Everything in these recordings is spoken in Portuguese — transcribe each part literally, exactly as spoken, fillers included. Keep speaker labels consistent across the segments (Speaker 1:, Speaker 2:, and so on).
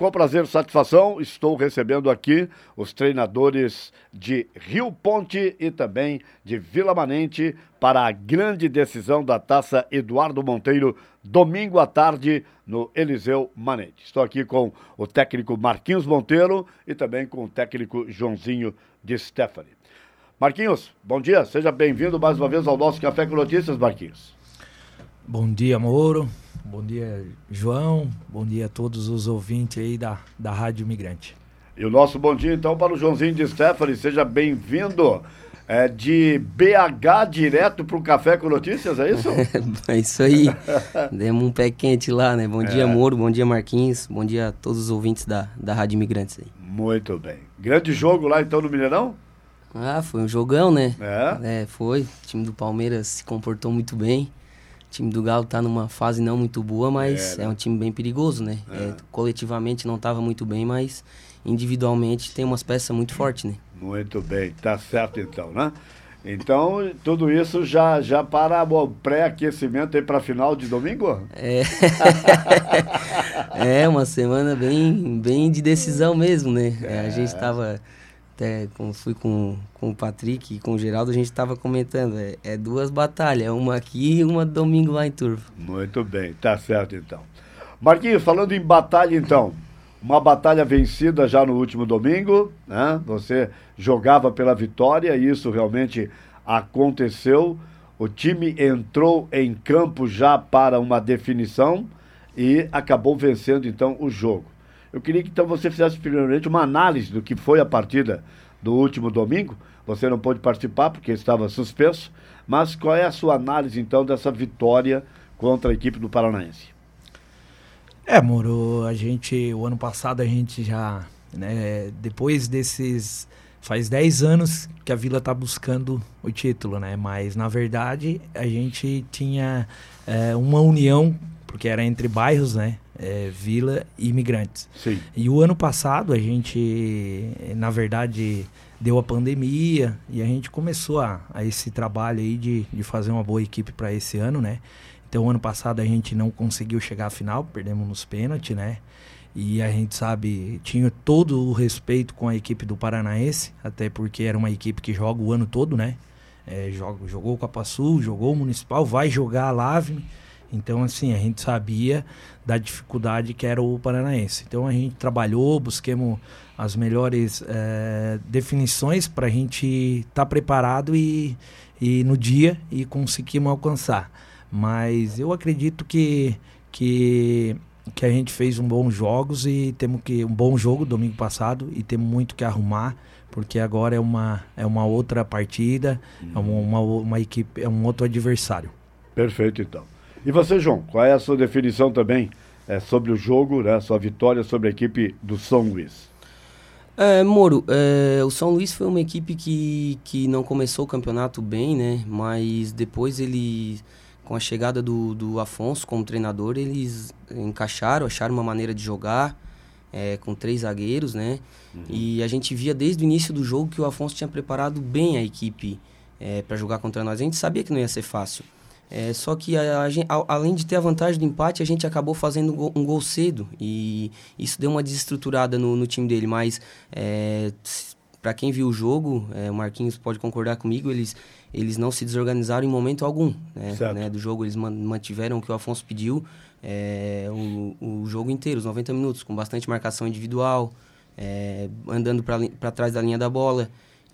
Speaker 1: Com prazer e satisfação, estou recebendo aqui os treinadores de Rio Ponte e também de Vila Manente para a grande decisão da Taça Eduardo Monteiro, domingo à tarde no Eliseu Manente. Estou aqui com o técnico Marquinhos Monteiro e também com o técnico Joãozinho de Stefani. Marquinhos, bom dia, seja bem-vindo mais uma vez ao nosso Café com Notícias, Marquinhos.
Speaker 2: Bom dia, Moro. Bom dia, João. Bom dia a todos os ouvintes aí da, da Rádio Imigrante.
Speaker 1: E o nosso bom dia, então, para o Joãozinho de Stefani. Seja bem-vindo é, de B H direto para o Café com Notícias, é isso?
Speaker 3: É isso aí. Demos um pé quente lá, né? Bom é. dia, Moro. Bom dia, Marquinhos. Bom dia a todos os ouvintes da, da Rádio Imigrantes aí.
Speaker 1: Muito bem. Grande jogo lá, então, no Mineirão?
Speaker 3: Ah, foi um jogão, né?
Speaker 1: É?
Speaker 3: É, foi. O time do Palmeiras se comportou muito bem. O time do Galo tá numa fase não muito boa, mas é, né? é um time bem perigoso, né? É. É, coletivamente não tava muito bem, mas individualmente tem umas peças muito fortes, né?
Speaker 1: Muito bem, tá certo então, né? Então, tudo isso já, já para o pré-aquecimento aí para a final de domingo?
Speaker 3: É. É uma semana bem, bem de decisão mesmo, né? É. A gente tava... Até quando fui com, com o Patrick e com o Geraldo, a gente estava comentando, é, é duas batalhas, uma aqui e uma domingo lá em Turvo.
Speaker 1: Muito bem, tá certo então. Marquinhos, falando em batalha então, uma batalha vencida já no último domingo, né? Você jogava pela vitória e isso realmente aconteceu. O time entrou em campo já para uma definição e acabou vencendo então o jogo. Eu queria que então você fizesse primeiramente uma análise do que foi a partida do último domingo. Você não pôde participar porque estava suspenso, mas qual é a sua análise então dessa vitória contra a equipe do Paranaense?
Speaker 2: É, Moro, a gente, o ano passado a gente já, né, depois desses, faz dez anos que a Vila está buscando o título, né, mas na verdade a gente tinha é, uma união, porque era entre bairros, né, É, Vila e Imigrantes.
Speaker 1: Sim.
Speaker 2: E o ano passado a gente, na verdade, deu a pandemia e a gente começou a, a esse trabalho aí de, de fazer uma boa equipe para esse ano, né? Então, ano passado a gente não conseguiu chegar à final, perdemos nos pênaltis, né? E a gente sabe, tinha todo o respeito com a equipe do Paranaense, até porque era uma equipe que joga o ano todo, né? É, joga, jogou o Copa Sul, jogou o Municipal, vai jogar a Lavne. Então, assim, a gente sabia da dificuldade que era o Paranaense. Então, a gente trabalhou, busquemos as melhores é, definições para a gente estar tá preparado e, e no dia e conseguimos alcançar. Mas eu acredito que, que, que a gente fez um bons jogos e temos que um bom jogo domingo passado e temos muito que arrumar, porque agora é uma, é uma outra partida, hum. é uma, uma, uma equipe, é um outro adversário.
Speaker 1: Perfeito, então. E você, João, qual é a sua definição também é, sobre o jogo, né, sua vitória sobre a equipe do São Luís?
Speaker 3: É, Moro, é, o São Luís foi uma equipe que, que não começou o campeonato bem, né? Mas depois ele, com a chegada do, do Afonso como treinador, eles encaixaram, acharam uma maneira de jogar é, com três zagueiros, né? Uhum. E a gente via desde o início do jogo que o Afonso tinha preparado bem a equipe é, para jogar contra nós. A gente sabia que não ia ser fácil. É, só que a, a, a, além de ter a vantagem do empate, a gente acabou fazendo um gol, um gol cedo e isso deu uma desestruturada no, no time dele, mas é, para quem viu o jogo, é, o Marquinhos pode concordar comigo, eles, eles não se desorganizaram em momento algum, né, né, do jogo, eles mantiveram o que o Afonso pediu é, o, o jogo inteiro, os noventa minutos, com bastante marcação individual, é, andando para trás da linha da bola.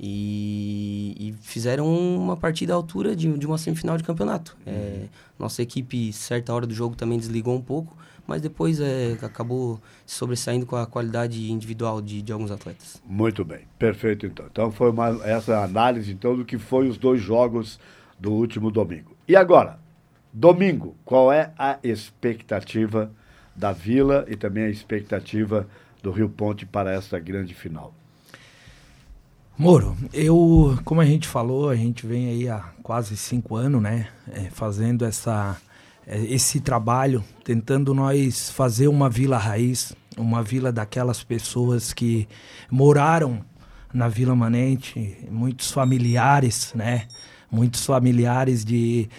Speaker 3: E, e fizeram uma partida à altura de, de uma semifinal de campeonato. Uhum. É, nossa equipe, certa hora do jogo, também desligou um pouco, mas depois é, acabou se sobressaindo com a qualidade individual de, de alguns atletas.
Speaker 1: Muito bem, perfeito então. Então foi uma, essa análise então, do que foi os dois jogos do último domingo. E agora, domingo, qual é a expectativa da Vila e também a expectativa do Rio Ponte para essa grande final?
Speaker 2: Moro, eu, como a gente falou, a gente vem aí há quase cinco anos, né, é, fazendo essa, é, esse trabalho, tentando nós fazer uma vila raiz, uma vila daquelas pessoas que moraram na Vila Manente, muitos familiares, né, muitos familiares de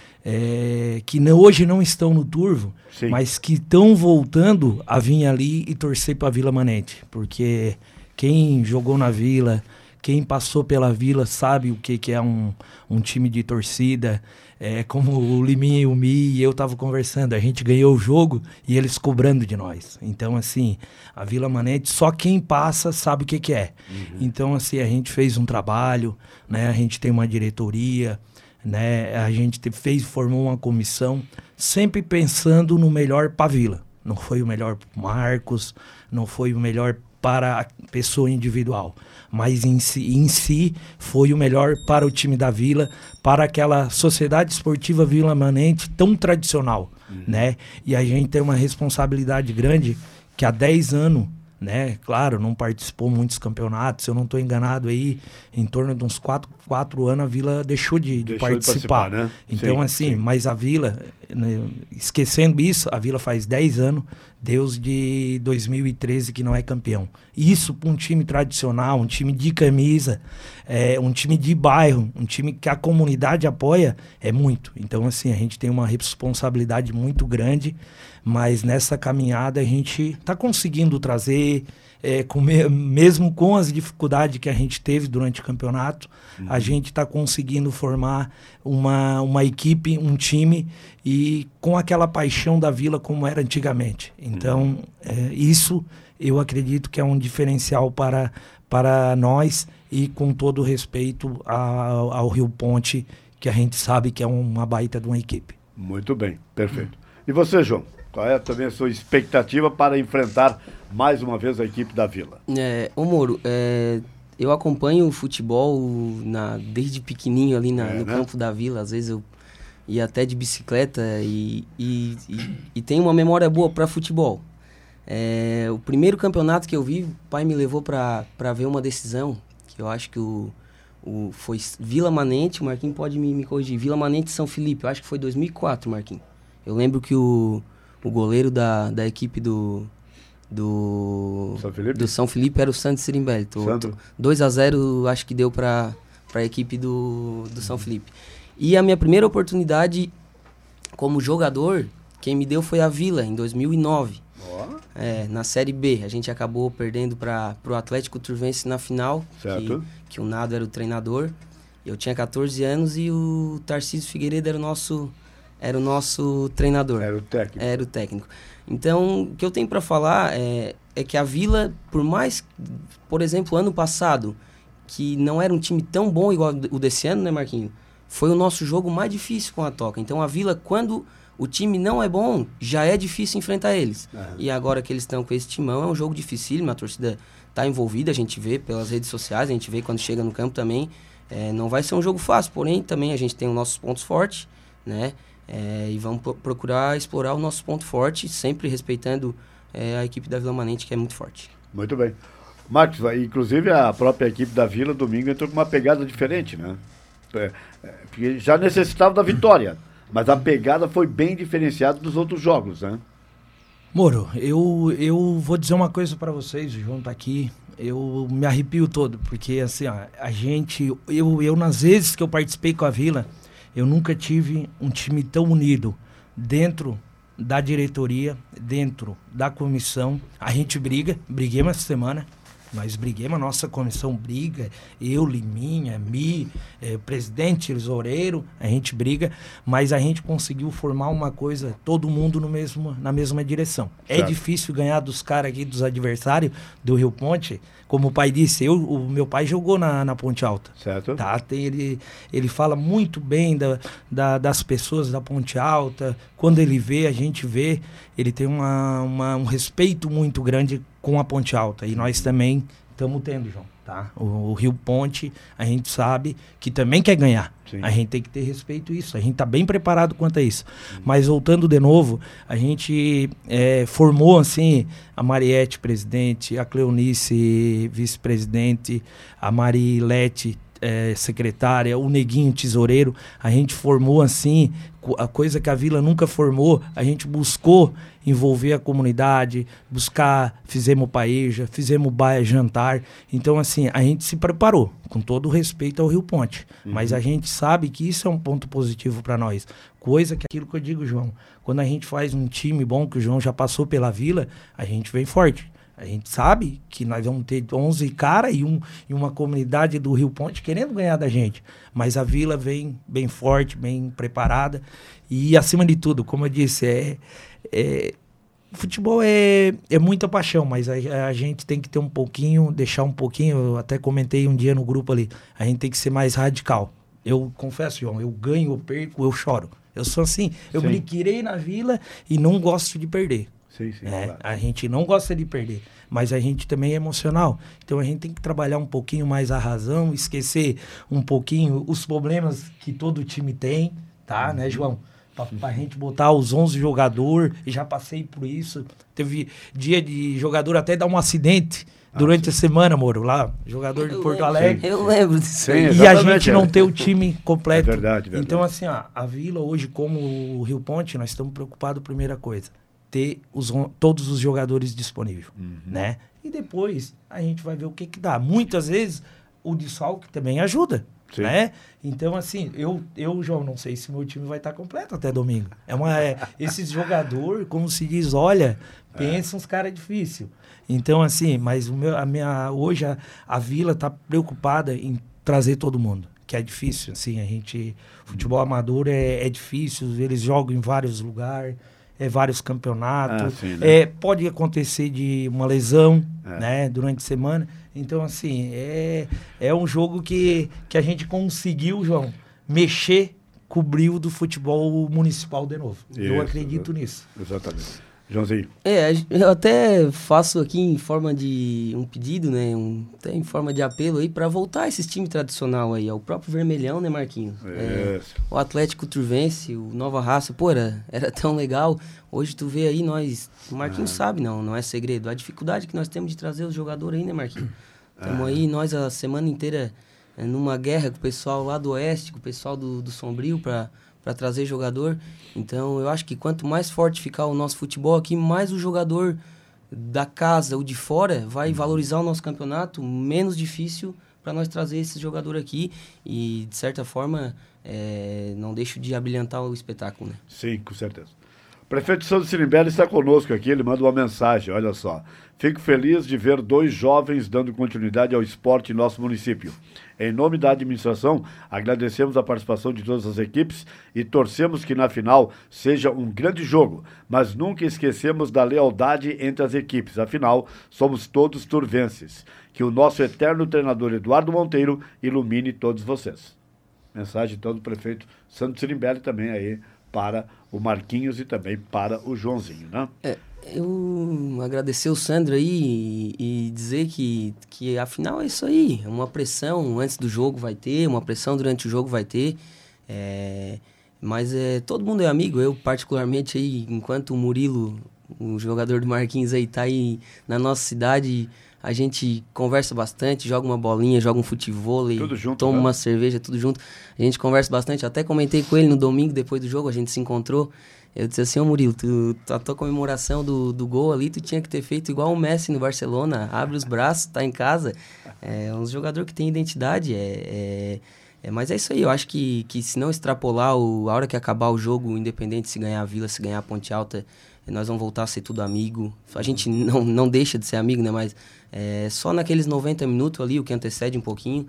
Speaker 2: é, que não, hoje não estão no Turvo, Sim. mas que estão voltando a vir ali e torcer para a Vila Manente, porque quem jogou na Vila, quem passou pela Vila sabe o que, que é um, um time de torcida. É, como o Liminha e o Mi e eu tava conversando, a gente ganhou o jogo e eles cobrando de nós. Então, assim, a Vila Manente, só quem passa sabe o que, que é. Uhum. Então, assim, a gente fez um trabalho, né? A gente tem uma diretoria, né? A gente te, fez, formou uma comissão, sempre pensando no melhor para a Vila. Não foi o melhor para o Marcos, não foi o melhor para a pessoa individual, mas em si, em si foi o melhor para o time da Vila, para aquela sociedade esportiva Vila Manente tão tradicional, uhum. né? E a gente tem uma responsabilidade grande que há dez anos, né? Claro, não participou muitos campeonatos, se eu não estou enganado aí, em torno de uns quatro anos a Vila deixou de, de deixou participar. De participar, né? Então, sim, assim, sim. mas a Vila, né, esquecendo isso, a Vila faz dez anos, desde dois mil e treze que não é campeão. Isso para um time tradicional, um time de camisa, é, um time de bairro, um time que a comunidade apoia, é muito. Então, assim, a gente tem uma responsabilidade muito grande, mas nessa caminhada a gente está conseguindo trazer, é, com me, mesmo com as dificuldades que a gente teve durante o campeonato, uhum. a gente está conseguindo formar uma, uma equipe, um time, e com aquela paixão da Vila como era antigamente. Então, uhum. é, isso eu acredito que é um diferencial para, para nós, e com todo respeito ao, ao Rio Ponte, que a gente sabe que é uma baita de uma equipe.
Speaker 1: Muito bem, perfeito. Uhum. E você, João? Qual é também a sua expectativa para enfrentar mais uma vez a equipe da Vila?
Speaker 3: É, ô Moro, é, eu acompanho o futebol na, desde pequenininho ali na, é, no né? campo da Vila. Às vezes eu ia até de bicicleta e, e, e, e tenho uma memória boa para futebol. É, o primeiro campeonato que eu vi, o pai me levou para ver uma decisão, que eu acho que o, o, foi Vila Manente, o Marquinhos pode me, me corrigir, Vila Manente São Felipe, eu acho que foi dois mil e quatro, Marquinhos. Eu lembro que o O goleiro da, da equipe do, do,
Speaker 1: São Felipe?
Speaker 3: do São Felipe era o Santos Sirimbelli. dois a zero acho que deu para a equipe do, do São Felipe. E a minha primeira oportunidade como jogador, quem me deu foi a Vila, em dois mil e nove. Oh. É, na Série B. A gente acabou perdendo para o Atlético Turvense na final, que, que o Nado era o treinador. Eu tinha catorze anos e o Tarcísio Figueiredo era o nosso... Era o nosso treinador.
Speaker 1: Era o técnico.
Speaker 3: Era o técnico. Então, o que eu tenho para falar é, é que a Vila, por mais... Por exemplo, ano passado, que não era um time tão bom igual o desse ano, né, Marquinhos? Foi o nosso jogo mais difícil com a Toca. Então, a Vila, quando o time não é bom, já é difícil enfrentar eles. Uhum. E agora que eles estão com esse timão, é um jogo dificílimo. A torcida está envolvida, a gente vê pelas redes sociais, a gente vê quando chega no campo também. É, não vai ser um jogo fácil, porém, também a gente tem os nossos pontos fortes, né? É, e vamos pro- procurar explorar o nosso ponto forte, sempre respeitando é, a equipe da Vila Manente, que é muito forte.
Speaker 1: Muito bem. Marcos, inclusive a própria equipe da Vila, domingo, entrou com uma pegada diferente, né? É, é, porque já necessitava da vitória, mas a pegada foi bem diferenciada dos outros jogos, né?
Speaker 2: Moro, eu, eu vou dizer uma coisa para vocês, o João tá aqui, eu me arrepio todo, porque assim, ó, a gente, eu, eu nas vezes que eu participei com a Vila, eu nunca tive um time tão unido dentro da diretoria, dentro da comissão. A gente briga, briguemos essa semana, nós briguemos, a nossa comissão briga, eu, Liminha, Mi, eh, presidente, Lisoureiro, a gente briga, mas a gente conseguiu formar uma coisa, todo mundo no mesmo, na mesma direção. Certo. É difícil ganhar dos caras aqui, dos adversários do Rio Ponte, como o pai disse, eu, o meu pai jogou na, na Ponte Alta.
Speaker 1: Certo.
Speaker 2: Tá? Tem, ele, ele fala muito bem da, da, das pessoas da Ponte Alta, quando ele vê, a gente vê, ele tem uma, uma, um respeito muito grande com a Ponte Alta, e nós também estamos tendo, João, tá? O, o Rio Ponte, a gente sabe que também quer ganhar. Sim. A gente tem que ter respeito a isso, a gente está bem preparado quanto a isso. Sim. Mas voltando de novo, a gente é, formou, assim, a Mariette, presidente, a Cleonice, vice-presidente, a Marilete, é, secretária, o Neguinho tesoureiro, a gente formou assim, a coisa que a Vila nunca formou, a gente buscou envolver a comunidade, buscar, fizemos paeja, fizemos baia jantar, então assim, a gente se preparou, com todo o respeito ao Rio Ponte, uhum. mas a gente sabe que isso é um ponto positivo para nós, coisa que aquilo que eu digo, João, quando a gente faz um time bom, que o João já passou pela Vila, a gente vem forte. A gente sabe que nós vamos ter onze caras e, um, e uma comunidade do Rio Ponte querendo ganhar da gente. Mas a Vila vem bem forte, bem preparada. E, acima de tudo, como eu disse, é, é, futebol é, é muita paixão, mas a, a gente tem que ter um pouquinho, deixar um pouquinho, eu até comentei um dia no grupo ali, a gente tem que ser mais radical. Eu confesso, João, eu ganho, eu perco, eu choro. Eu sou assim, eu me criei na Vila e não gosto de perder.
Speaker 1: Sim, sim,
Speaker 2: é,
Speaker 1: claro.
Speaker 2: A gente não gosta de perder, mas a gente também é emocional. Então a gente tem que trabalhar um pouquinho mais a razão, esquecer um pouquinho os problemas que todo time tem, tá, uhum. né, João? Pra, pra gente botar os onze jogadores, e já passei por isso. Teve dia de jogador até dar um acidente ah, durante sim. a semana, Moro, lá, jogador de eu Porto lembro, Alegre.
Speaker 3: Eu lembro disso.
Speaker 2: Sim, e a gente não ter o time completo.
Speaker 1: É verdade, verdade.
Speaker 2: Então, assim, ó, a Vila hoje, como o Rio Ponte, nós estamos preocupados, primeira coisa, ter os, todos os jogadores disponíveis, uhum. né? E depois a gente vai ver o que que dá. Muitas vezes o desfalque também ajuda, sim. né? Então, assim, eu, eu, João, não sei se meu time vai estar completo até domingo. É uma, é, esses jogadores, como se diz, olha, pensa é. uns caras difíceis. Então, assim, mas o meu, a minha, hoje a, a Vila está preocupada em trazer todo mundo, que é difícil, assim, a gente, futebol amador é, é difícil, eles jogam em vários lugares, é, vários campeonatos, ah, sim, né? é, pode acontecer de uma lesão, é. né, durante a semana. Então, assim, é, é um jogo que, que a gente conseguiu, João, mexer, cobriu do futebol municipal de novo. Isso, eu acredito
Speaker 1: ex-
Speaker 2: nisso.
Speaker 1: Exatamente. Joãozinho.
Speaker 3: É, eu até faço aqui em forma de um pedido, né, um, até em forma de apelo aí, para voltar esses times tradicional aí, ó, o próprio Vermelhão, né, Marquinhos? É, o Atlético Turvense, o Nova Raça, pô, era, era tão legal. Hoje tu vê aí, nós, o Marquinhos ah. sabe, não, não é segredo, a dificuldade que nós temos de trazer os jogadores aí, né, Marquinhos? Estamos ah. aí, nós, a semana inteira, é, numa guerra com o pessoal lá do Oeste, com o pessoal do, do Sombrio, para para trazer jogador. Então, eu acho que quanto mais forte ficar o nosso futebol aqui, mais o jogador da casa ou de fora vai valorizar o nosso campeonato, menos difícil para nós trazer esse jogador aqui e, de certa forma, é, não deixo de abrilhantar o espetáculo, né?
Speaker 1: Sim, com certeza. O prefeito Sandro Sirimbelli está conosco aqui, ele manda uma mensagem, olha só. Fico feliz de ver dois jovens dando continuidade ao esporte em nosso município. Em nome da administração, agradecemos a participação de todas as equipes e torcemos que na final seja um grande jogo, mas nunca esquecemos da lealdade entre as equipes, afinal, somos todos turvenses. Que o nosso eterno treinador Eduardo Monteiro ilumine todos vocês. Mensagem então do prefeito Sandro Sirimbelli também aí para o Marquinhos e também para o Joãozinho, né?
Speaker 3: É. Eu agradecer o Sandro aí e, e dizer que, que afinal é isso aí, uma pressão antes do jogo vai ter, uma pressão durante o jogo vai ter, é, mas é, todo mundo é amigo, eu particularmente aí, enquanto o Murilo, o jogador do Marquinhos aí tá aí na nossa cidade, a gente conversa bastante, joga uma bolinha, joga um futevôlei, toma né? uma cerveja, tudo junto, a gente conversa bastante, até comentei com ele no domingo depois do jogo, a gente se encontrou. Eu disse assim, ô Murilo, tu, a tua comemoração do, do gol ali, tu tinha que ter feito igual o Messi no Barcelona, abre os braços, tá em casa. É um jogador que tem identidade, é, é, é, mas é isso aí, eu acho que, que se não extrapolar, o, a hora que acabar o jogo, independente se ganhar a Vila, se ganhar a Ponte Alta, nós vamos voltar a ser tudo amigo. A gente não, não deixa de ser amigo, né, mas é, só naqueles noventa minutos ali, o que antecede um pouquinho,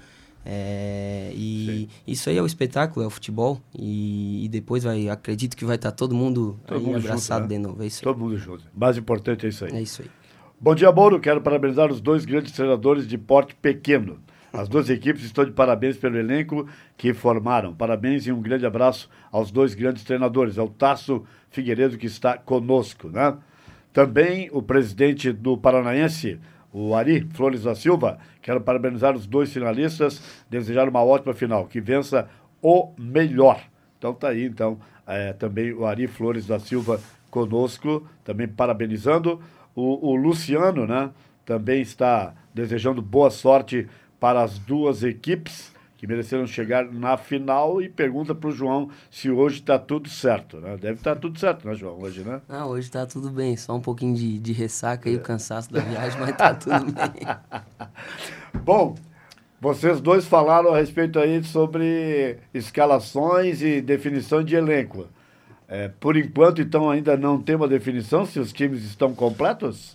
Speaker 3: É, e Sim. isso aí é o espetáculo, é o futebol e, e depois vai, acredito que vai estar tá todo mundo, todo aí mundo abraçado junto, né? de novo, é isso aí.
Speaker 1: Todo mundo junto, o mais importante é isso aí.
Speaker 3: É isso aí.
Speaker 1: Bom dia, Moro, quero parabenizar os dois grandes treinadores de porte pequeno. As duas equipes estão de parabéns pelo elenco que formaram. Parabéns e um grande abraço aos dois grandes treinadores, ao Tasso Figueiredo que está conosco, né? Também o presidente do Paranaense, o Ari Flores da Silva, quero parabenizar os dois finalistas, desejar uma ótima final, que vença o melhor. Então tá aí, então, é, também o Ari Flores da Silva conosco, também parabenizando. O, o Luciano, né, também está desejando boa sorte para as duas equipes que mereceram chegar na final, e pergunta para o João se hoje está tudo certo, né? Deve estar tá tudo certo, né, João, hoje, né?
Speaker 3: Ah, hoje está tudo bem, só um pouquinho de, de ressaca e é. o cansaço da viagem, mas está tudo bem.
Speaker 1: Bom, vocês dois falaram a respeito aí sobre escalações e definição de elenco. É, por enquanto, então, ainda não tem uma definição se os times estão completos?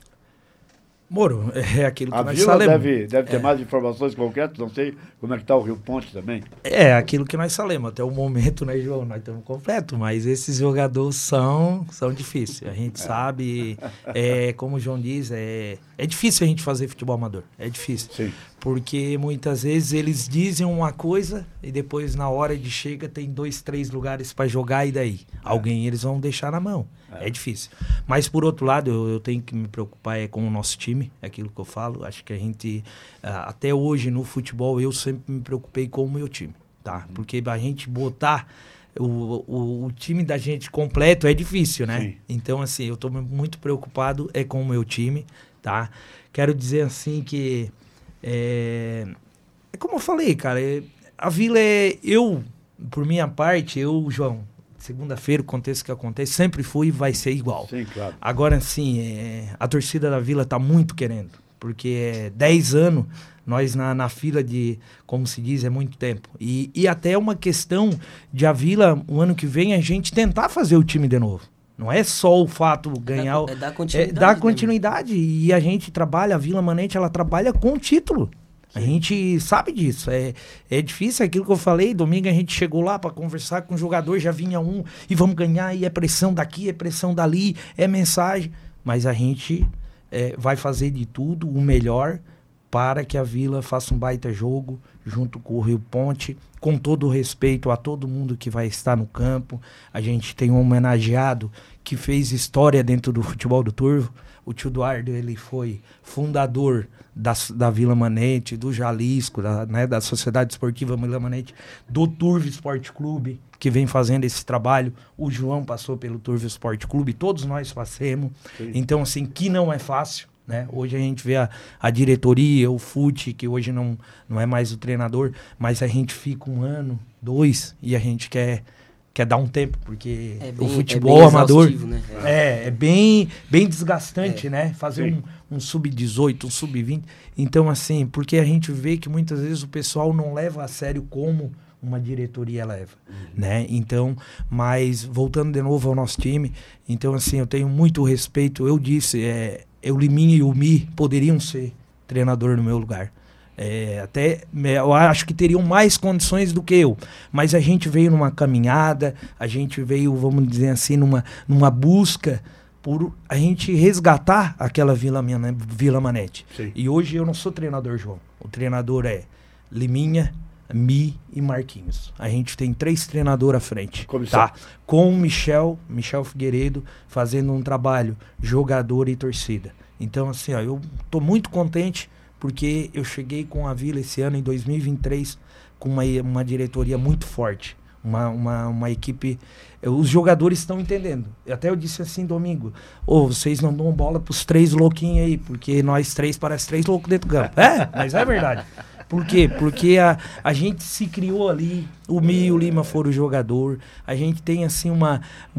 Speaker 2: Moro, é aquilo que
Speaker 1: a
Speaker 2: nós
Speaker 1: Vila
Speaker 2: falamos.
Speaker 1: deve, deve ter
Speaker 2: é.
Speaker 1: mais informações concretas, não sei como é que está o Rio Ponte também.
Speaker 2: É, aquilo que nós falamos, até o momento, né, João, nós estamos completos, mas esses jogadores são, são difíceis, a gente é. sabe, é, como o João diz, é, é difícil a gente fazer futebol amador, é difícil.
Speaker 1: Sim.
Speaker 2: Porque muitas vezes eles dizem uma coisa e depois na hora de chega tem dois, três lugares para jogar e daí? É. Alguém eles vão deixar na mão. É. é difícil. Mas por outro lado, eu, eu tenho que me preocupar é com o nosso time, é aquilo que eu falo. Acho que a gente, uh, até hoje no futebol, eu sempre me preocupei com o meu time, tá? Uhum. Porque a gente botar o, o, o time da gente completo é difícil, né? Sim. Então, assim, eu estou muito preocupado é com o meu time, tá? Quero dizer assim que É, é como eu falei, cara, é, a Vila é... Eu, por minha parte, eu, João, segunda-feira, o contexto que acontece, sempre fui e vai ser igual.
Speaker 1: Sim, claro.
Speaker 2: Agora, sim, é, a torcida da Vila tá muito querendo, porque é dez anos, nós na, na fila de, como se diz, é muito tempo. E, e até uma questão de a Vila, o ano que vem, a gente tentar fazer o time de novo. Não é só o fato ganhar... É,
Speaker 3: é dar continuidade.
Speaker 2: É dar continuidade. Né? E a gente trabalha, a Vila Manente, ela trabalha com o título. Sim. A gente sabe disso. É, é difícil, aquilo que eu falei. Domingo a gente chegou lá para conversar com o jogador, já vinha um, e vamos ganhar, e é pressão daqui, é pressão dali, é mensagem. Mas a gente é, vai fazer de tudo o melhor para que a Vila faça um baita jogo, junto com o Rio Ponte, com todo o respeito a todo mundo que vai estar no campo. A gente tem um homenageado que fez história dentro do futebol do Turvo. O tio Eduardo, ele foi fundador da, da Vila Manente, do Jalisco, da, né, da Sociedade Esportiva Vila Manente, do Turvo Esporte Clube, que vem fazendo esse trabalho. O João passou pelo Turvo Esporte Clube, todos nós passemos. Sim. Então, assim, que não é fácil. Né? Hoje a gente vê a, a diretoria, o fute, que hoje não, não é mais o treinador, mas a gente fica um ano, dois, e a gente quer, quer dar um tempo, porque é bem, o futebol é amador né? é, é bem, bem desgastante, é. né? Fazer um, um sub dezoito, um sub vinte. Então, assim, porque a gente vê que muitas vezes o pessoal não leva a sério como uma diretoria leva, uhum. né? Então, mas voltando de novo ao nosso time, então, assim, eu tenho muito respeito. Eu disse, é, o Liminha e o Mi poderiam ser treinador no meu lugar. É, até eu acho que teriam mais condições do que eu, mas a gente veio numa caminhada, a gente veio, vamos dizer assim, numa, numa busca por a gente resgatar aquela Vila, Vila Manete. Sim. E hoje eu não sou treinador, João. O treinador é Liminha, Mi e Marquinhos. A gente tem três treinadores à frente. Comissão. Tá? Com o Michel, Michel Figueiredo, fazendo um trabalho jogador e torcida. Então, assim, ó, eu tô muito contente porque eu cheguei com a Vila esse ano, em dois mil e vinte e três, com uma, uma diretoria muito forte. Uma, uma, uma equipe... Os jogadores estão entendendo. Até eu disse assim, domingo, ô, oh, vocês não dão bola pros três louquinhos aí, porque nós três parece três loucos dentro do campo. É, mas é verdade. Por quê? Porque a, a gente se criou ali, o Mi e o Lima foram o jogador, a gente tem assim uma,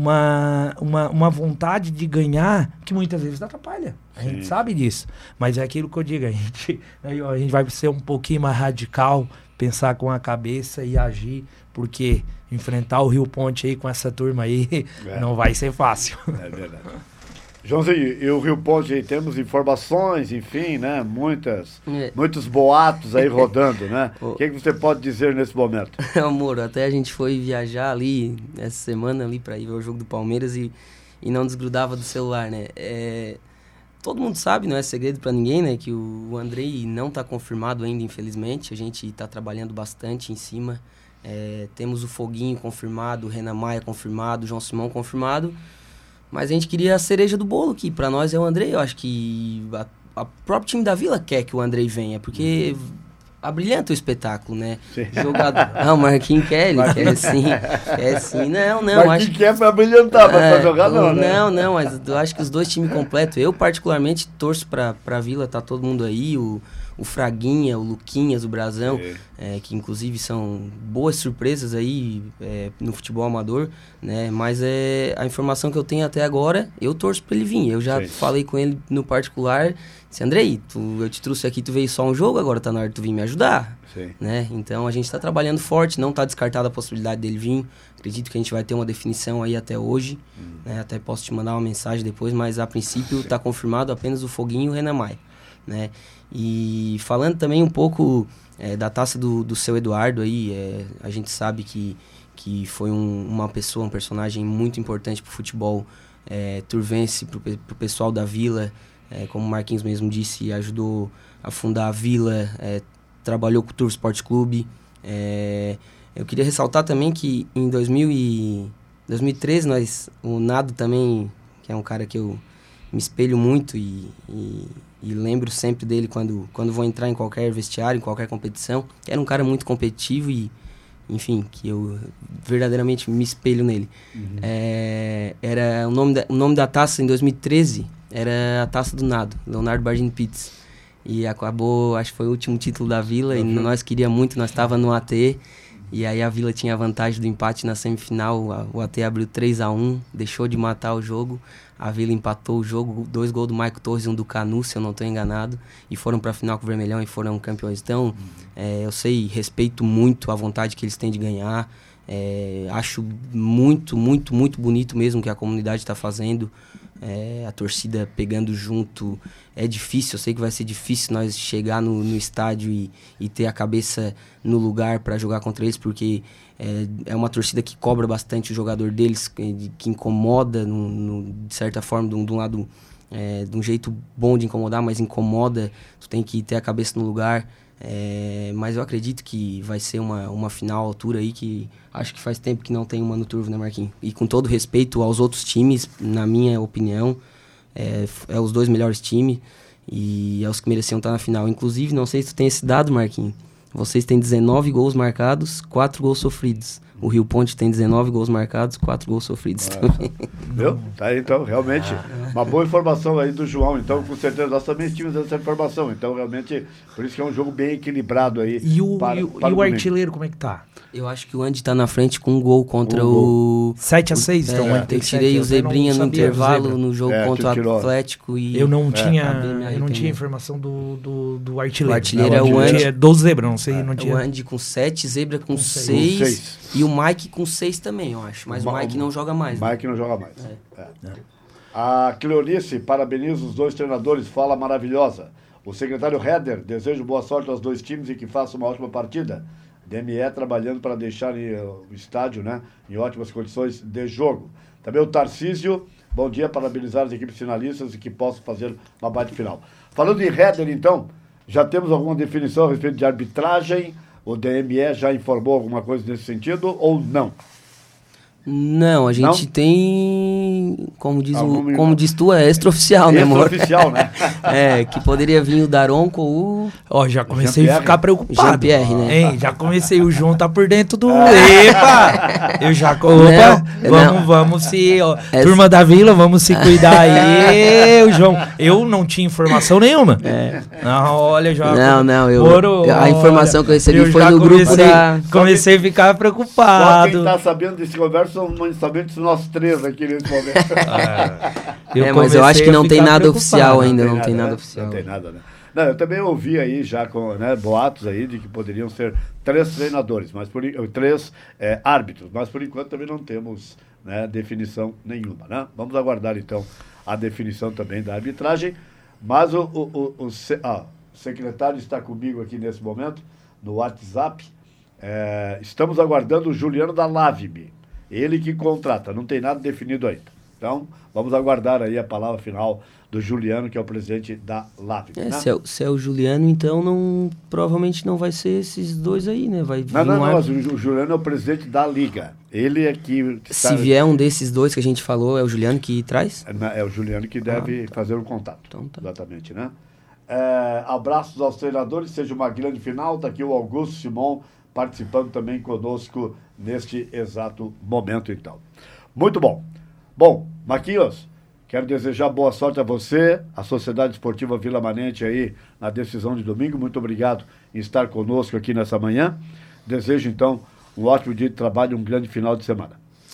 Speaker 2: uma, uma, uma vontade de ganhar que muitas vezes atrapalha. A Sim. gente sabe disso. Mas é aquilo que eu digo, a gente, a gente vai ser um pouquinho mais radical, pensar com a cabeça e agir, porque enfrentar o Rio Ponte aí com essa turma aí é. não vai ser fácil.
Speaker 1: É verdade. Joãozinho, e o Rio Ponte, temos informações, enfim, né? Muitas, é. Muitos boatos aí rodando, né? O que, que você pode dizer nesse momento?
Speaker 3: Amor, até a gente foi viajar ali, essa semana ali, para ir ver o jogo do Palmeiras e, e não desgrudava do celular, né? É, todo mundo sabe, não é segredo para ninguém, né? Que o, o Andrei não está confirmado ainda, infelizmente. A gente está trabalhando bastante em cima. É, temos o Foguinho confirmado, o Renan Maia confirmado, o João Simão confirmado. Mas a gente queria a cereja do bolo, que pra nós é o Andrei. Eu acho que a, a próprio time da Vila quer que o Andrei venha, porque abrilhanta o espetáculo, né? Sim. Jogador... Não, o Marquinhos quer, ele quer sim. Quer sim, não, não.
Speaker 1: Marquinhos acho... quer pra brilhantar, mas é, pra jogar não, né?
Speaker 3: Não, não, mas eu acho que os dois times completos. Eu particularmente torço pra, pra Vila, tá todo mundo aí, o... o Fraguinha, o Luquinhas, o Brazão, é, que inclusive são boas surpresas aí é, no futebol amador, né? Mas é, a informação que eu tenho até agora, eu torço para ele vir. Eu já Sim. falei com ele no particular, disse, Andrei, tu, eu te trouxe aqui, tu veio só um jogo, agora tá na hora de tu vir me ajudar. Sim. Né? Então a gente está trabalhando forte, não está descartada a possibilidade dele vir. Acredito que a gente vai ter uma definição aí até hoje, hum. né? Até posso te mandar uma mensagem depois, mas a princípio está confirmado apenas o Foguinho e o Renan Maia, né? E falando também um pouco é, da taça do, do seu Eduardo aí, é, a gente sabe que, que foi um, uma pessoa, um personagem muito importante para o futebol é, turvense, para o pessoal da Vila, é, como o Marquinhos mesmo disse, ajudou a fundar a Vila, é, trabalhou com o Turvo Esporte Clube. É, eu queria ressaltar também que em dois mil e treze, nós, o Nado também, que é um cara que eu me espelho muito e, e, e lembro sempre dele quando, quando vou entrar em qualquer vestiário, em qualquer competição. Era um cara muito competitivo e, enfim, que eu verdadeiramente me espelho nele. Uhum. É, era o nome, da, o nome da taça em dois mil e treze era a Taça do Nado, Leonardo Bardini Pitts. E acabou, acho que foi o último título da Vila, uhum. e nós queríamos muito, nós estávamos no A T, e aí a Vila tinha a vantagem do empate na semifinal, a, o A T abriu três a um, deixou de matar o jogo, a Vila empatou o jogo, dois gols do Maico Torres e um do Canu, se eu não estou enganado, e foram para a final com o Vermelhão e foram campeões. Então, uhum. é, eu sei, respeito muito a vontade que eles têm de ganhar, é, acho muito, muito, muito bonito mesmo que a comunidade está fazendo, é, a torcida pegando junto. É difícil, eu sei que vai ser difícil nós chegar no, no estádio e, e ter a cabeça no lugar para jogar contra eles, porque é, é uma torcida que cobra bastante o jogador deles, que, que incomoda, no, no, de certa forma, de um, de um lado, é, de um jeito bom de incomodar, mas incomoda, tu tem que ter a cabeça no lugar. É, mas eu acredito que vai ser uma, uma final à altura aí, que acho que faz tempo que não tem uma no Turvo, né, Marquinhos? E com todo respeito aos outros times, na minha opinião, é, é os dois melhores times e é os que mereciam estar na final. Inclusive, não sei se tu tem esse dado, Marquinhos, vocês têm dezenove gols marcados, quatro gols sofridos. O Rio Ponte tem dezenove gols marcados, quatro gols sofridos ah, também.
Speaker 1: Viu? Tá aí, então, realmente, uma boa informação aí do João. Então, com certeza, nós também tínhamos essa informação. Então, realmente, por isso que é um jogo bem equilibrado aí.
Speaker 2: E o,
Speaker 1: para,
Speaker 2: e o,
Speaker 1: para
Speaker 2: e
Speaker 1: o
Speaker 2: o artilheiro, como é que tá?
Speaker 3: Eu acho que o Andy tá na frente com um gol contra
Speaker 1: um
Speaker 3: o...
Speaker 2: sete a seis, então.
Speaker 3: É, eu tirei o Zebrinha no intervalo no jogo
Speaker 1: é,
Speaker 3: contra o Atlético e...
Speaker 2: Eu não
Speaker 1: é.
Speaker 2: tinha eu não tinha informação do, do, do artilheiro.
Speaker 3: O artilheiro é o Andy.
Speaker 2: Do Zebra, não sei. É. Não tinha.
Speaker 3: O Andy com sete, Zebra com seis e o Mike com seis também, eu acho. Mas o, o Mike não joga mais.
Speaker 1: O Mike
Speaker 3: né?
Speaker 1: não joga mais.
Speaker 3: É.
Speaker 1: É. É. A Cleonice parabeniza os dois treinadores, fala maravilhosa. O secretário Heder deseja boa sorte aos dois times e que façam uma ótima partida. D M E trabalhando para deixar uh, o estádio, né, em ótimas condições de jogo. Também o Tarcísio, bom dia, parabenizar as equipes finalistas e que possam fazer uma baita final. Falando em Heder, então, já temos alguma definição a respeito de arbitragem? O D M E já informou alguma coisa nesse sentido ou não?
Speaker 3: Não, a gente não? tem, como diz,
Speaker 1: Algum...
Speaker 3: o, como diz tu, é extraoficial, né, amor?
Speaker 1: Extraoficial, né?
Speaker 3: É, que poderia vir o Daronco ou o...
Speaker 2: Ó, já comecei a ficar preocupado.
Speaker 3: Jean-Pierre, né?
Speaker 2: Hein, já comecei, o João tá por dentro do... Epa! Eu já... Opa, não, vamos, não. vamos se... Ó, Essa... Turma da Vila, vamos se cuidar aí, o João. Eu não tinha informação nenhuma.
Speaker 3: É.
Speaker 2: Não, olha, já...
Speaker 3: Não, não, eu...
Speaker 2: Moro,
Speaker 3: a informação que eu recebi
Speaker 2: eu
Speaker 3: foi no
Speaker 2: comecei,
Speaker 3: grupo da...
Speaker 2: Comecei a ficar preocupado.
Speaker 1: Só quem tá sabendo desse conversa são somente nós três aqui nesse momento.
Speaker 2: É,
Speaker 3: é mas eu acho que não tem nada oficial ainda, não,
Speaker 1: não
Speaker 3: tem
Speaker 1: nada,
Speaker 3: nada
Speaker 1: né?
Speaker 3: oficial.
Speaker 1: Não tem nada, né? Não, eu também ouvi aí já com, né, boatos aí de que poderiam ser três treinadores, mas por, três é, árbitros, mas por enquanto também não temos, né, definição nenhuma, né? Vamos aguardar então a definição também da arbitragem, mas o, o, o, o, ah, o secretário está comigo aqui nesse momento, no WhatsApp, é, estamos aguardando o Juliano da Lavib. Ele que contrata, não tem nada definido ainda. Então, vamos aguardar aí a palavra final do Juliano, que é o presidente da Lavib.
Speaker 3: É,
Speaker 1: né?
Speaker 3: se, é, se é o Juliano, então, não, provavelmente não vai ser esses dois aí, né? Vai
Speaker 1: não, não,
Speaker 3: um
Speaker 1: não,
Speaker 3: ar...
Speaker 1: mas o Juliano é o presidente da Liga. Ele é que...
Speaker 3: Se está... vier um desses dois que a gente falou, é o Juliano que traz?
Speaker 1: É, é o Juliano que deve ah, tá. fazer o contato.
Speaker 3: Então, tá.
Speaker 1: Exatamente, né? É, abraços aos treinadores, seja uma grande final. Está aqui o Augusto Simon participando também conosco neste exato momento, então. Muito bom. Bom, Marquinhos, Quero desejar boa sorte a você, a Sociedade Esportiva Vila Manente aí na decisão de domingo. Muito obrigado em estar conosco aqui nessa manhã. Desejo, então, um ótimo dia de trabalho e um grande final de semana.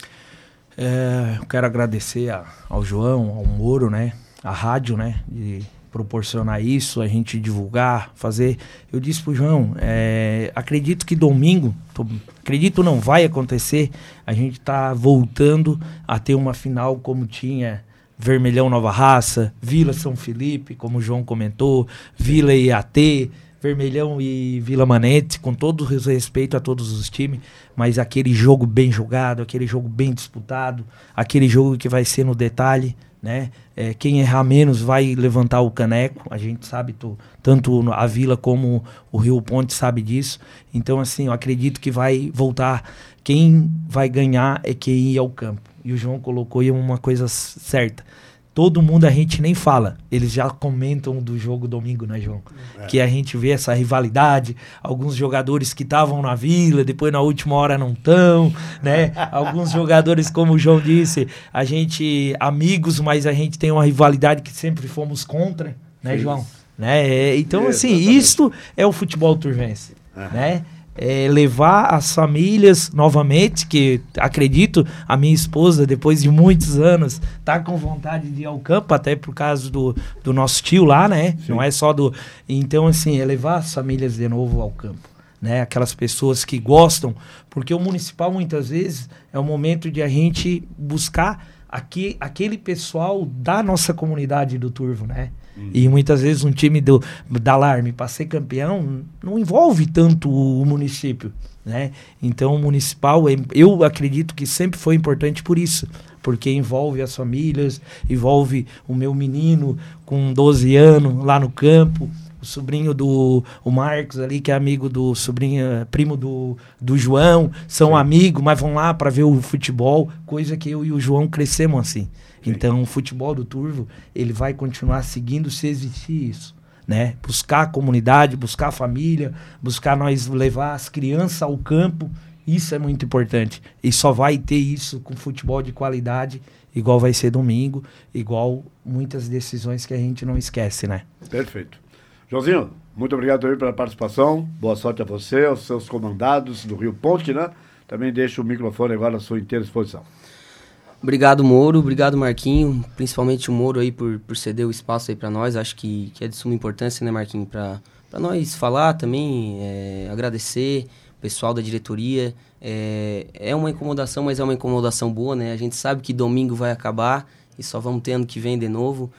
Speaker 2: É, eu quero agradecer a, ao João, ao Moro, né? A rádio, né? De proporcionar isso, a gente divulgar, fazer... Eu disse pro João, é, acredito que domingo, tô, acredito não, vai acontecer, a gente tá voltando a ter uma final como tinha... Vermelhão Nova Raça, Vila São Felipe, como o João comentou, Vila I A T, Vermelhão e Vila Manente, com todo o respeito a todos os times, mas aquele jogo bem jogado, aquele jogo bem disputado, aquele jogo que vai ser no detalhe, né? É, quem errar menos vai levantar o caneco, a gente sabe, tô, tanto a Vila como o Rio Ponte sabe disso, então assim, eu acredito que vai voltar, quem vai ganhar é quem ir ao campo. E o João colocou aí uma coisa certa. Todo mundo a gente nem fala. Eles já comentam do jogo domingo, né, João? É. Que a gente vê essa rivalidade. Alguns jogadores que estavam na Vila, depois na última hora não estão, né? Alguns jogadores, como o João disse, a gente, amigos, mas a gente tem uma rivalidade que sempre fomos contra, né, Sim. João? Né? Então, Isso, assim, exatamente. Isso é o futebol turvense, é. né? É, levar as famílias novamente, que acredito, a minha esposa, depois de muitos anos, tá com vontade de ir ao campo, até por causa do, do nosso tio lá, né? Sim. Não é só do... Então, assim, é levar as famílias de novo ao campo, né? Aquelas pessoas que gostam, porque o municipal, muitas vezes, é o momento de a gente buscar aqui, aquele pessoal da nossa comunidade do Turvo, né? E muitas vezes um time do, da Alarme para ser campeão não envolve tanto o município, né? Então o municipal, eu acredito que sempre foi importante por isso, porque envolve as famílias, envolve o meu menino com doze anos lá no campo, o sobrinho do o Marcos ali, que é amigo do sobrinho, primo do, do João, são Sim. amigos, mas vão lá para ver o futebol, coisa que eu e o João crescemos assim. Sim. Então, o futebol do Turvo, ele vai continuar seguindo se existir isso, né? Buscar a comunidade, buscar a família, buscar nós levar as crianças ao campo, isso é muito importante. E só vai ter isso com futebol de qualidade, igual vai ser domingo, igual muitas decisões que a gente não esquece, né?
Speaker 1: Perfeito. Joãozinho, muito obrigado também pela participação, boa sorte a você, aos seus comandados do Rio Ponte, né? Também deixo o microfone agora à sua inteira disposição.
Speaker 3: Obrigado, Moro. Obrigado, Marquinho. Principalmente o Moro aí por, por ceder o espaço aí para nós. Acho que, que é de suma importância, né, Marquinho? Para nós falar também, é, agradecer o pessoal da diretoria. É, é uma incomodação, mas é uma incomodação boa, né? A gente sabe que domingo vai acabar e só vamos ter ano que vem de novo.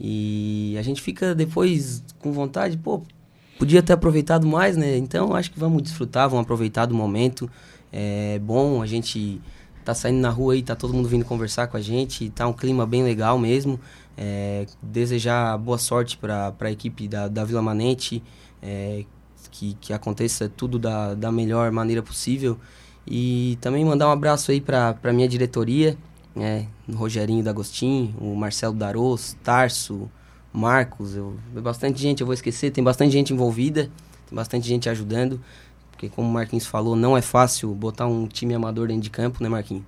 Speaker 3: E a gente fica depois com vontade, pô, podia ter aproveitado mais, né? Então acho que vamos desfrutar, vamos aproveitar do momento. É bom a gente... Tá saindo na rua aí, tá todo mundo vindo conversar com a gente, tá um clima bem legal mesmo. É, desejar boa sorte para a equipe da, da Vila Manente, é, que, que aconteça tudo da, da melhor maneira possível. E também mandar um abraço aí para a minha diretoria, né, o Rogerinho D'Agostin, o Marcelo Darós, Tarso, Marcos, eu, bastante gente, eu vou esquecer, tem bastante gente envolvida, tem bastante gente ajudando. Porque, como o Marquinhos falou, não é fácil botar um time amador dentro de campo, né, Marquinhos?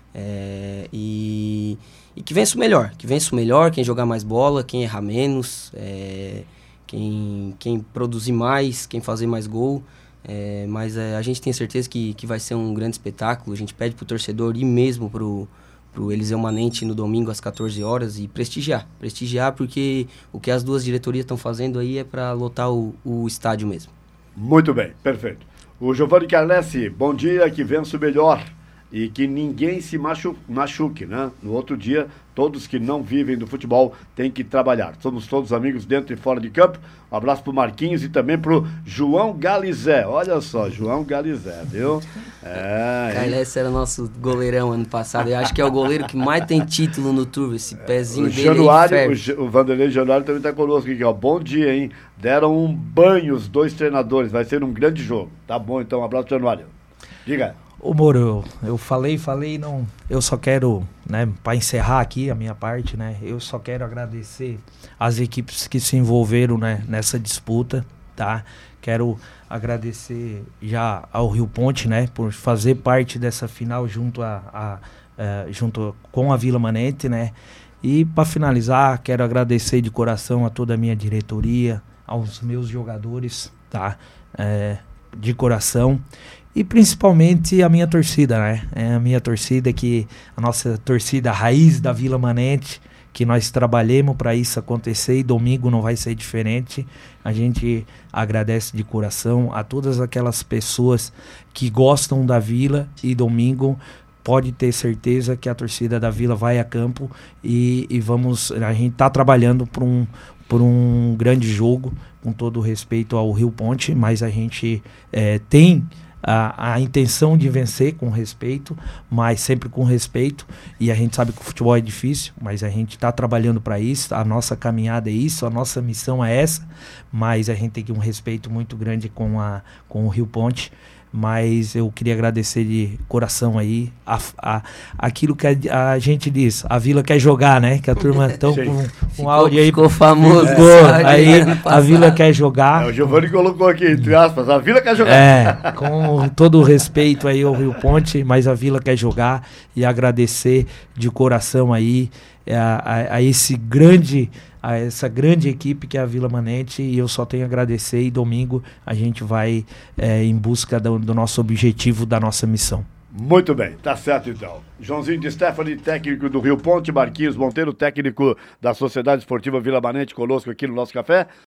Speaker 3: É, e, e que vença o melhor. Que vença o melhor, quem jogar mais bola, quem errar menos, é, quem, quem produzir mais, quem fazer mais gol. É, mas é, a gente tem certeza que, que vai ser um grande espetáculo. A gente pede pro torcedor ir mesmo pro, pro Eliseu Manente no domingo às quatorze horas e prestigiar. Prestigiar porque o que as duas diretorias estão fazendo aí é para lotar o, o estádio mesmo.
Speaker 1: Muito bem, perfeito. O Giovanni Carlessi, bom dia, que vença o melhor e que ninguém se machu- machuque, né? No outro dia, todos que não vivem do futebol têm que trabalhar. Somos todos amigos dentro e fora de campo. Um abraço pro Marquinhos e também pro João Galizé. Olha só, João Galizé, viu? É,
Speaker 3: Carlessi era nosso goleirão ano passado. Eu acho que é o goleiro que mais tem título no Turvo, esse pezinho
Speaker 1: o
Speaker 3: dele
Speaker 1: Januário,
Speaker 3: aí,
Speaker 1: o, o Vanderlei Januário também está conosco aqui, ó. Bom dia, hein? Deram um banho os dois treinadores. Vai ser um grande jogo. Tá bom, então. Um abraço, Januário. Diga.
Speaker 2: Ô Moro, eu, eu falei, falei, não, eu só quero, né, para encerrar aqui a minha parte, né, eu só quero agradecer as equipes que se envolveram, né, nessa disputa, tá? Quero agradecer já ao Rio Ponte, né, por fazer parte dessa final junto, a, a, a, junto com a Vila Manente, né, E para finalizar, quero agradecer de coração a toda a minha diretoria, aos meus jogadores, tá? É, de coração. E principalmente a minha torcida, né? É a minha torcida, que a nossa torcida raiz da Vila Manente, que nós trabalhemos para isso acontecer, e domingo não vai ser diferente. A gente agradece de coração a todas aquelas pessoas que gostam da Vila, e domingo pode ter certeza que a torcida da Vila vai a campo e, e vamos, a gente está trabalhando por um, por um grande jogo, com todo o respeito ao Rio Ponte, mas a gente é, tem A, a intenção de vencer com respeito, mas sempre com respeito, e a gente sabe que o futebol é difícil, mas a gente está trabalhando para isso, a nossa caminhada é isso, a nossa missão é essa, mas a gente tem que um respeito muito grande com, a, com o Rio Ponte. Mas eu queria agradecer de coração aí a, a, aquilo que a, a gente diz, a Vila quer jogar, né? Que a turma tão com, com áudio aí.
Speaker 3: Ficou famoso.
Speaker 2: Ficou, é. Aí a Vila quer jogar.
Speaker 1: É, o Giovanni colocou aqui, entre aspas, a Vila quer jogar.
Speaker 2: É, com todo o respeito aí ao Rio Ponte, mas a Vila quer jogar, e agradecer de coração aí a, a, a esse grande... a essa grande equipe que é a Vila Manente, e eu só tenho a agradecer, e domingo a gente vai é, em busca do, do nosso objetivo, da nossa missão.
Speaker 1: Muito bem, tá certo então. Joãozinho de Stefani, técnico do Rio Ponte, Marquinhos Monteiro, técnico da Sociedade Esportiva Vila Manente, conosco aqui no nosso café.